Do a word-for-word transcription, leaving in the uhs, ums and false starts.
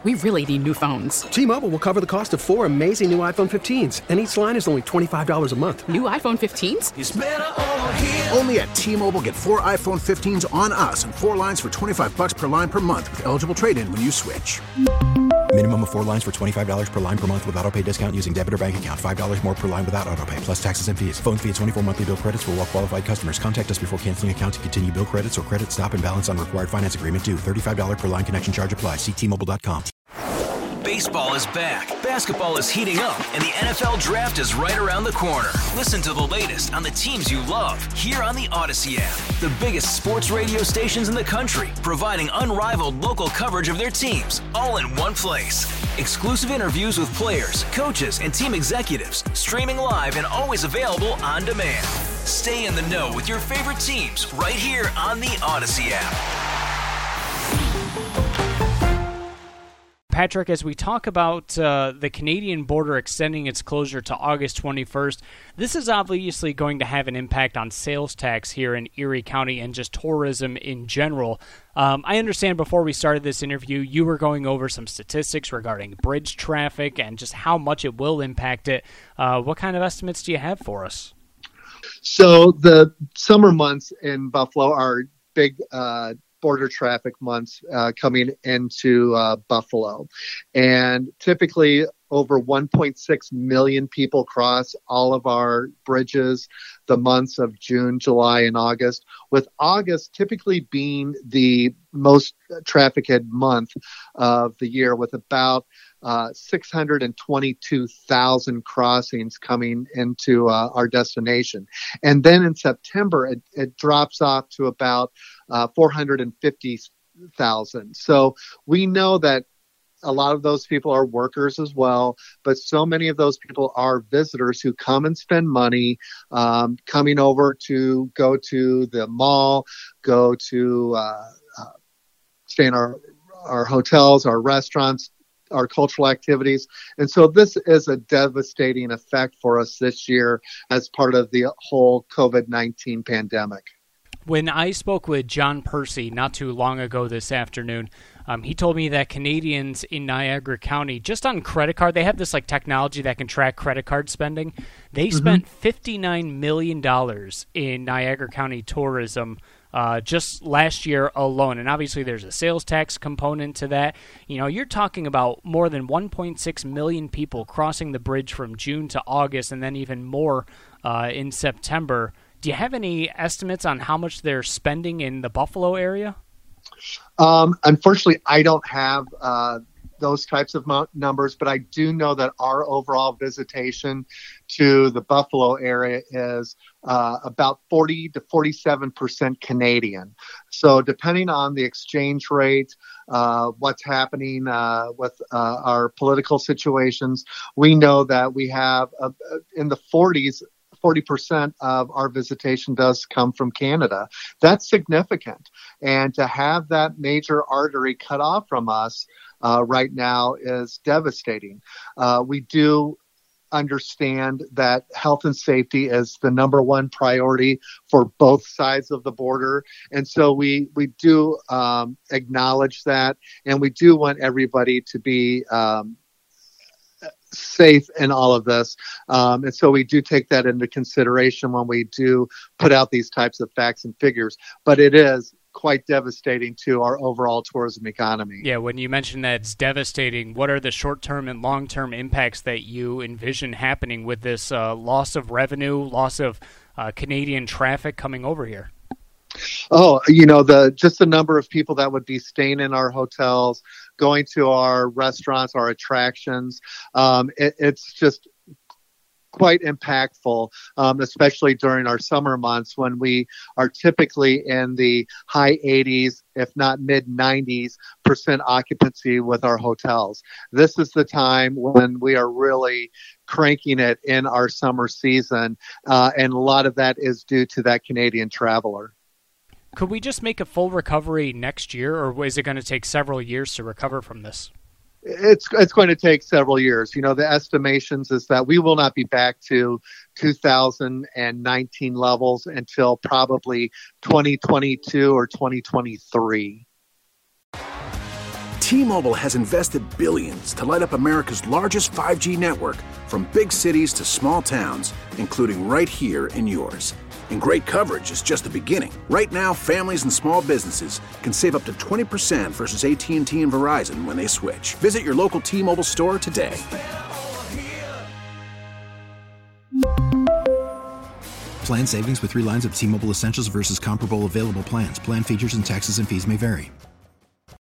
We really need new phones. T-Mobile will cover the cost of four amazing new iPhone fifteens, and each line is only twenty-five dollars a month. New iPhone fifteens? It's better over here. Only at T-Mobile, get four iPhone fifteens on us and four lines for twenty-five dollars per line per month with eligible trade-in when you switch. Minimum of four lines for twenty-five dollars per line per month with autopay discount using debit or bank account. five dollars more per line without autopay, plus taxes and fees. Phone fee at twenty-four monthly bill credits for well-qualified customers. Contact us before canceling account to continue bill credits or credit stop and balance on required finance agreement due. thirty-five dollars per line connection charge applies. See T Mobile dot com. Baseball is back, basketball is heating up, and the N F L Draft is right around the corner. Listen to the latest on the teams you love here on the Odyssey app. The biggest sports radio stations in the country, providing unrivaled local coverage of their teams, all in one place. Exclusive interviews with players, coaches, and team executives, streaming live and always available on demand. Stay in the know with your favorite teams right here on the Odyssey app. Patrick, as we talk about uh, the Canadian border extending its closure to August twenty-first, this is obviously going to have an impact on sales tax here in Erie County and just tourism in general. Um, I understand before we started this interview, you were going over some statistics regarding bridge traffic and just how much it will impact it. Uh, what kind of estimates do you have for us? So the summer months in Buffalo are big uh border traffic months uh, coming into uh, Buffalo. And typically over one point six million people cross all of our bridges the months of June, July, and August, with August typically being the most trafficked month of the year, with about uh, six hundred twenty-two thousand crossings coming into uh, our destination. And then in September, it, it drops off to about uh, four hundred fifty thousand. So we know that a lot of those people are workers as well, but so many of those people are visitors who come and spend money, um, coming over to go to the mall, go to uh, uh, stay in our, our hotels, our restaurants, our cultural activities. And so this is a devastating effect for us this year as part of the whole COVID nineteen pandemic. When I spoke with John Percy not too long ago this afternoon, um, he told me that Canadians in Niagara County, just on credit card, they have this like technology that can track credit card spending. They mm-hmm. spent fifty-nine million dollars in Niagara County tourism uh, just last year alone. And obviously there's a sales tax component to that. You know, you're talking about more than one point six million people crossing the bridge from June to August, and then even more uh, in September. Do you have any estimates on how much they're spending in the Buffalo area? Um, unfortunately, I don't have uh, those types of mo- numbers, but I do know that our overall visitation to the Buffalo area is uh, about forty to forty-seven percent Canadian. So depending on the exchange rate, uh, what's happening uh, with uh, our political situations, we know that we have uh, in the forties, forty percent of our visitation does come from Canada. That's significant. And to have that major artery cut off from us uh, right now is devastating. Uh, we do understand that health and safety is the number one priority for both sides of the border. And so we, we do um, acknowledge that, and we do want everybody to be um, safe in all of this. Um, and so we do take that into consideration when we do put out these types of facts and figures. But it is quite devastating to our overall tourism economy. Yeah, when you mention that it's devastating, what are the short-term and long-term impacts that you envision happening with this uh, loss of revenue, loss of uh, Canadian traffic coming over here? Oh, you know, the just the number of people that would be staying in our hotels, going to our restaurants, our attractions. Um, it, it's just quite impactful, um, especially during our summer months when we are typically in the high eighties, if not mid nineties percent occupancy with our hotels. This is the time when we are really cranking it in our summer season, uh, and a lot of that is due to that Canadian traveler. Could we just make a full recovery next year, or is it going to take several years to recover from this? It's it's going to take several years. You know, the estimations is that we will not be back to two thousand nineteen levels until probably twenty twenty-two or twenty twenty-three. T-Mobile has invested billions to light up America's largest five G network, from big cities to small towns, including right here in yours. And great coverage is just the beginning. Right now, families and small businesses can save up to twenty percent versus A T and T and Verizon when they switch. Visit your local T-Mobile store today. Plan savings with three lines of T-Mobile Essentials versus comparable available plans. Plan features and taxes and fees may vary.